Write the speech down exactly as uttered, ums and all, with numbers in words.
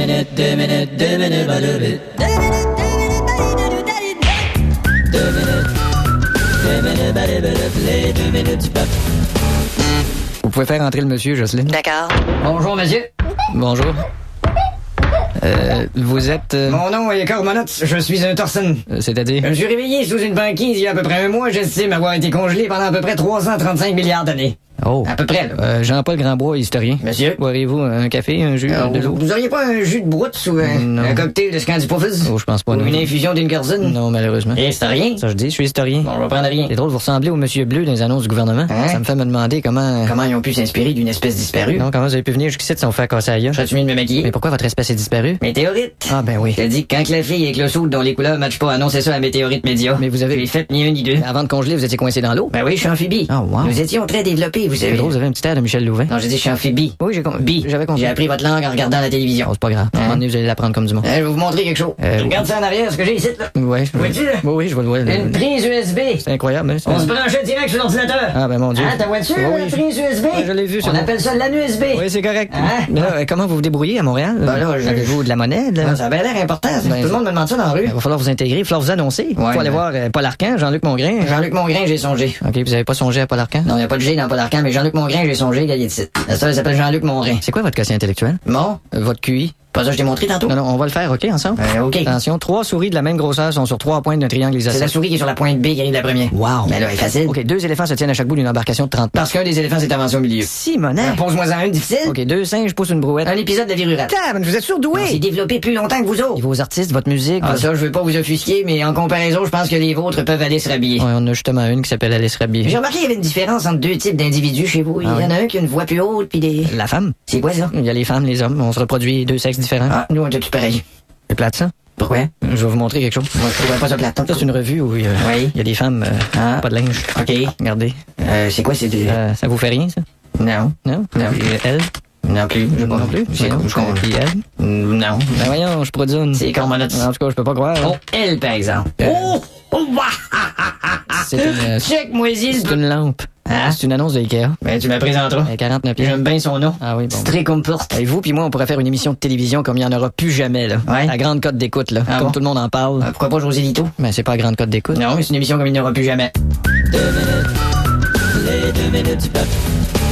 minutes, deux minutes, deux minutes, pas deux minutes. Deux minutes, deux minutes, deux minutes. Deux minutes, pas deux minutes, les deux minutes du peuple. Vous pouvez faire entrer le monsieur, Jocelyne. D'accord. Bonjour, monsieur. Bonjour. Euh, vous êtes... euh, Mon nom est Cormonot, je suis un Thorson. euh, C'est-à-dire... Je suis réveillé sous une banquise il y a à peu près un mois. J'estime avoir été congelé pendant à peu près trois cent trente-cinq milliards d'années. Oh. À peu près, là. Euh, Jean-Paul Grandbois, historien. Monsieur? Boirez-vous un café, un jus, Euh, de l'eau? vous, vous auriez pas un jus de broutte ou un, Non. un cocktail de Scandipuffs? Oh, je pense pas, Ou non. une infusion d'Ingerson? Non, malheureusement. Et c'est rien? Ça, je dis, je suis historien. Bon, je vais prendre rien. C'est drôle, vous ressemblez au monsieur bleu dans les annonces du gouvernement. Hein? Ça me fait me demander comment... Comment ils ont pu s'inspirer d'une espèce disparue? Non, comment vous avez pu venir jusqu'ici sans vous faire casser la gueule? Serais-tu mieux de me maquiller? Mais pourquoi votre espèce est disparue? Météorite. Ah, ben oui. Je te dis que quand la fille avec le soude dont les couleurs matchent pas, annoncez ça à Météorite Média. Mais vous avez- J'ai fait ni un ni deux. Mais avant de congeler, vous étiez coincé dans l'eau? Ben oui, je suis amphibie. Ah, wow. Nous étions très développés, vous C'est savez. drôle, vous avez un petit air de Michel Louvain. Non, j'ai dit je suis amphibie. Oui, j'ai compris. Bi. J'avais compris. J'ai appris votre langue en regardant la télévision. Oh, c'est pas grave. À un moment donné, vous allez l'apprendre comme du monde. Euh, je vais vous montrer quelque chose. Euh, Regarde ça en arrière, ce que j'ai ici, là. Ouais. je- Vois-tu, là? Oui, oui, je vois le voir. Une prise U S B. C'est incroyable, hein? c'est- On se branchait direct sur l'ordinateur. Ah, ben mon Dieu. Hein, ta voiture, Oui, la oui. prise U S B? Ouais, je l'ai vu, c'est On bon. appelle ça l'A N U S B. Oui, c'est correct. Hein? Mais là, euh, comment vous vous débrouillez à Montréal? Ben là, je- Avez-vous de la monnaie, là? Ah, ça avait l'air important, ça. Ben, Tout le monde me demande ça dans la rue. Il va falloir vous intégrer, il va falloir vous annoncer. Il faut Ouais, aller ben- voir euh, Paul Arcand, Jean-Luc Mongrain. Jean-Luc Mongrain, j'ai songé. OK, vous avez pas songé à Paul Arcand? Non, il n'y a pas de G dans Paul Arcand, mais Jean-Luc Mongrain, j'ai songé, gars, il est ici. La sœur, elle s'appelle Jean-Luc Mongrain. C'est quoi votre quotient intellectuel? Bon? Euh, votre Q I? Pas ça que je t'ai montré tantôt? Non, non, on va le faire, OK, ensemble? Euh, OK. Attention, trois souris de la même grosseur sont sur trois pointes d'un triangle C'est la isocèle. souris qui est sur la pointe B qui arrive la première. Wow. Mais là, elle est facile. OK, deux éléphants se tiennent à chaque bout d'une embarcation de trente Parce qu'un des éléphants s'est avancé au milieu. Simonac! Pose-moi en une difficile. OK, deux singes poussent une brouette. Un épisode de Virurate. Tab, vous êtes On surdoué! s'est développé plus longtemps que vous autres. Et vos artistes, votre musique... Ah, votre- ça, je veux pas vous offusquer, mais en comparaison, je pense que les vôtres peuvent aller se rhabiller. Ouais, on a justement une qui s'appelle Alice Rabier. J'ai remarqué qu'il y avait une différence entre deux types d'individus chez vous. Il y Ah en a oui. un qui a une voix plus haute, puis des... La femme? C'est quoi ça? Il y a les femmes, les hommes. On se reproduit deux sexes différents. Ah, nous, on est tous pareils. C'est plate, ça? Pourquoi? Je vais vous montrer quelque chose. Moi, je trouvais pas ça plate. Ça, c'est une revue où il y a, Oui. il y a des femmes, euh, Ah. pas de linge. OK. Regardez. Euh, c'est quoi ces deux? Euh, ça vous fait rien, ça? Non. Non? Non. Et elle? Non plus. Je Non plus? C'est Non, je comprends. Puis elle? Non. Ben voyons, je produis une. C'est Cormonot. En tout cas, je peux pas croire. Oh, elle, par exemple. Euh. Oh! Oh, bah! C'est une, euh, Check-moi ici. c'est une lampe. Hein? C'est une annonce de Ikea. Ben, tu me présenteras. Euh, quarante-neuf pieds. J'aime bien son nom. Ah oui, bon. Stricomporte. Et vous puis moi, on pourrait faire une émission de télévision comme il y en aura plus jamais, là. Ouais. La grande cote d'écoute, là. Ah comme bon? tout le monde en parle. Euh, Pourquoi pas José Lito? Mais c'est pas la grande cote d'écoute. Non, mais c'est une émission comme il n'y aura plus jamais. Deux minutes, les deux minutes du peuple.